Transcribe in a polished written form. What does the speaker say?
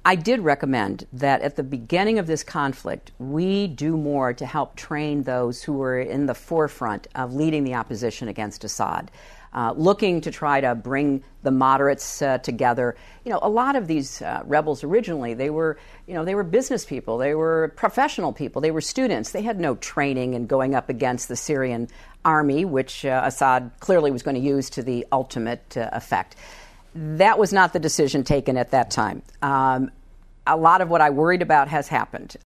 I did recommend that at the beginning of this conflict, we do more to help train those who were in the forefront of leading the opposition against Assad. Looking to try to bring the moderates together. A lot of these rebels originally, they were business people, they were professional people, they were students. They had no training in going up against the Syrian army, which Assad clearly was going to use to the ultimate effect. That was not the decision taken at that time. A lot of what I worried about has happened.